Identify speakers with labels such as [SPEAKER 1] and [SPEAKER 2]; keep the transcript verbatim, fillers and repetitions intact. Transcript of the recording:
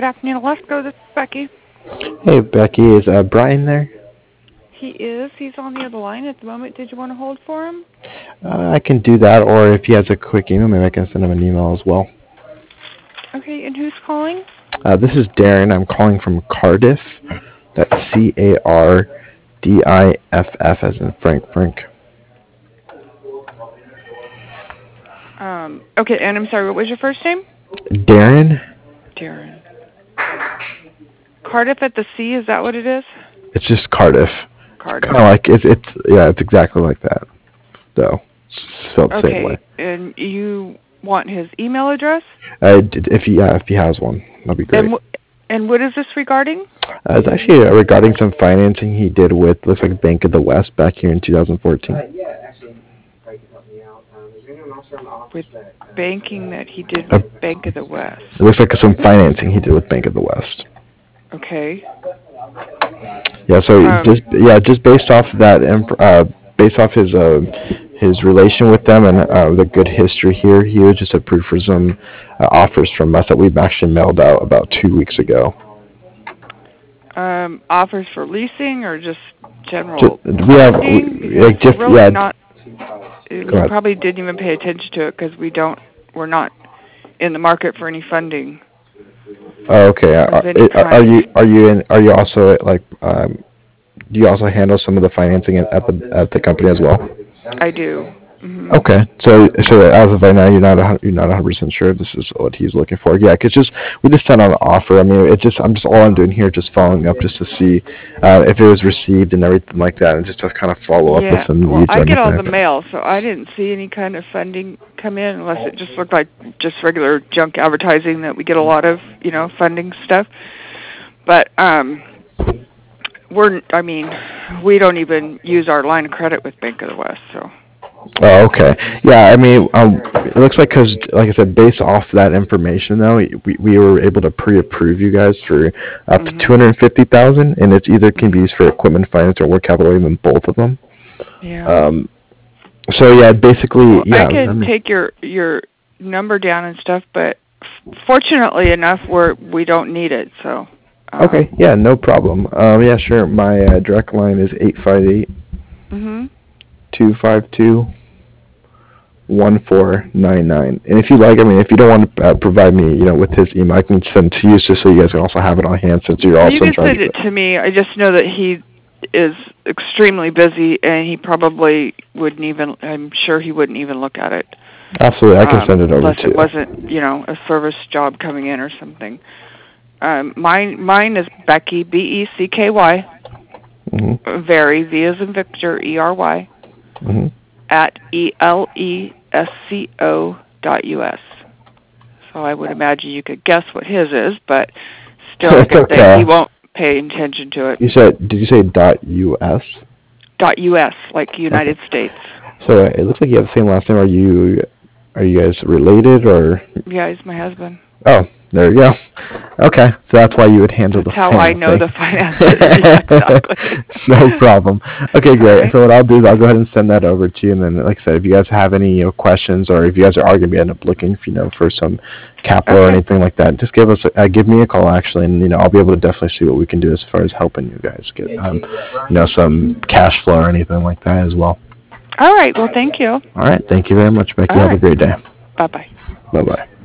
[SPEAKER 1] afternoon, Alaska. This is Becky.
[SPEAKER 2] Hey, Becky, is uh, Brian there?
[SPEAKER 1] He is. He's on the other line at the moment. Did you want to hold for him?
[SPEAKER 2] Uh, I can do that, or if he has a quick email, maybe I can send him an email as well.
[SPEAKER 1] Okay, and who's calling?
[SPEAKER 2] Uh, this is Darren. I'm calling from Cardiff. That's C A R D I F F as in Frank Frank.
[SPEAKER 1] Um, okay, and I'm sorry, what was your first name?
[SPEAKER 2] Darren?
[SPEAKER 1] Darren. Cardiff at the sea, is that what it is?
[SPEAKER 2] It's just Cardiff.
[SPEAKER 1] Cardiff.
[SPEAKER 2] Kind of like, it's, it's, yeah, it's exactly like that. So, spelled the
[SPEAKER 1] okay,
[SPEAKER 2] same way.
[SPEAKER 1] And you want his email address?
[SPEAKER 2] Uh, if he, yeah, if he has one, that'd be great.
[SPEAKER 1] And, w- and what is this regarding?
[SPEAKER 2] Uh, it's actually uh, regarding some financing he did with, looks like Bank of the West back here in two thousand fourteen.
[SPEAKER 3] Uh, yeah, actually, Frank can help me out. Um, is there anyone else from the office
[SPEAKER 1] With
[SPEAKER 3] that... Uh,
[SPEAKER 1] banking that he did with uh, Bank of the West.
[SPEAKER 2] It looks like some financing he did with Bank of the West.
[SPEAKER 1] Okay.
[SPEAKER 2] Yeah, so
[SPEAKER 1] um,
[SPEAKER 2] just yeah, just based off that, uh, based off his uh, his relation with them and uh, the good history here, he was just approved for some uh, offers from us that we've actually mailed out about two weeks ago.
[SPEAKER 1] Um, offers for leasing or just general?
[SPEAKER 2] Just, we have we, like just
[SPEAKER 1] really
[SPEAKER 2] yeah.
[SPEAKER 1] Not, we probably didn't even pay attention to it because we don't. We're not in the market for any funding.
[SPEAKER 2] Oh, okay. Are, are, are you are you in? Are you also like? Um, do you also handle some of the financing at the at the company as well?
[SPEAKER 1] I do. Mm-hmm.
[SPEAKER 2] Okay. So so as of right now, you're not a, you're not one hundred percent sure this is what he's looking for. Yeah, because just we just sent out an offer. I mean, it's just I'm just all I'm doing here, just following up, just to see uh, if it was received and everything like that, and just to kind of follow up
[SPEAKER 1] yeah.
[SPEAKER 2] with some.
[SPEAKER 1] Well, I get all the mail, so I didn't see any kind of funding come in unless it just looked like just regular junk advertising that we get a lot of, you know, funding stuff. But um, we're I mean, we don't even use our line of credit with Bank of the West, so.
[SPEAKER 2] Oh, okay. Yeah, I mean, um, it looks like because, like I said, based off that information, though, we we were able to pre-approve you guys for up mm-hmm. to two hundred fifty thousand, and it's either can be used for equipment finance or work capital, even both of them.
[SPEAKER 1] Yeah.
[SPEAKER 2] Um. So yeah, basically,
[SPEAKER 1] well,
[SPEAKER 2] yeah.
[SPEAKER 1] I can
[SPEAKER 2] I mean,
[SPEAKER 1] take your your number down and stuff, but fortunately enough, we're we don't need it. So. Um,
[SPEAKER 2] okay. Yeah. No problem. Um. Yeah. Sure. My uh, direct line is eight five eight.
[SPEAKER 1] Mhm.
[SPEAKER 2] Two five two. One four nine nine. And if you like, I mean, if you don't want to uh, provide me, you know, with his email, I can send it to you just so you guys can also have it on hand since you're also.
[SPEAKER 1] You can send it to me. I just know that he is extremely busy, and he probably wouldn't even. I'm sure he wouldn't even look at it.
[SPEAKER 2] Absolutely, I can
[SPEAKER 1] um,
[SPEAKER 2] send it over
[SPEAKER 1] unless
[SPEAKER 2] to
[SPEAKER 1] it
[SPEAKER 2] you.
[SPEAKER 1] wasn't, you know, a service job coming in or something. Um, mine, mine is Becky B E C K Y.
[SPEAKER 2] Mm-hmm.
[SPEAKER 1] Very V as in Victor E R Y.
[SPEAKER 2] Mm-hmm.
[SPEAKER 1] At E L E S C O dot U S. So I would imagine you could guess what his is, but still I
[SPEAKER 2] okay.
[SPEAKER 1] think he won't pay attention to it.
[SPEAKER 2] You said, did you say dot U S?
[SPEAKER 1] Dot U S, like United okay. States.
[SPEAKER 2] So it looks like you have the same last name. Are you, are you guys related or?
[SPEAKER 1] Yeah, he's my husband.
[SPEAKER 2] Oh, there you go. Okay, so that's why you would handle
[SPEAKER 1] that's
[SPEAKER 2] the
[SPEAKER 1] how I know the finances. Yeah, exactly.
[SPEAKER 2] No problem. Okay, great.
[SPEAKER 1] Right.
[SPEAKER 2] So what I'll do is I'll go ahead and send that over to you, and then, like I said, if you guys have any you know, questions, or if you guys are going to end up looking, for, you know, for some capital okay. or anything like that, just give us, a, uh, give me a call actually, and you know, I'll be able to definitely see what we can do as far as helping you guys get, um, you know, some cash flow or anything like that as well.
[SPEAKER 1] All right. Well, thank you.
[SPEAKER 2] All right. Thank you very much, Becky.
[SPEAKER 1] All
[SPEAKER 2] have
[SPEAKER 1] right.
[SPEAKER 2] a great day.
[SPEAKER 1] Bye bye.
[SPEAKER 2] Bye bye.